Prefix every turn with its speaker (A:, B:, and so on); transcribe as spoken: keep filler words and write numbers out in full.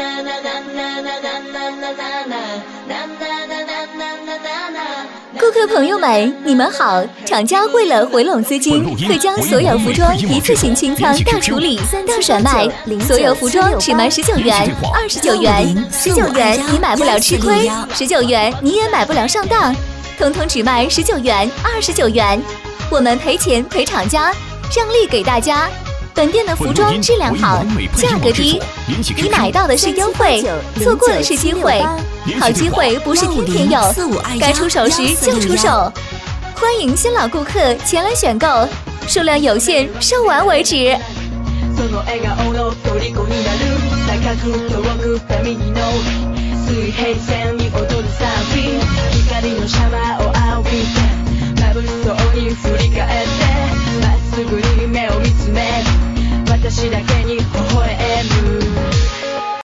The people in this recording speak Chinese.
A: 顾客朋友们，你们好！厂家为了回笼资金，会将所有服装一次性清仓大处理、大甩卖，所有服装只卖十九元、二十九元，十九元你买不了吃亏，十九元你也买不了上当，通通只卖十九元、二十九元。我们赔钱赔厂家，让利给大家。本店的服装质量好，价格低，你买到的是优惠，错过的是机会。好机会不是天天有，该出手时就出手。欢迎新老顾客前来选购，数量有限，售完为止。私だけ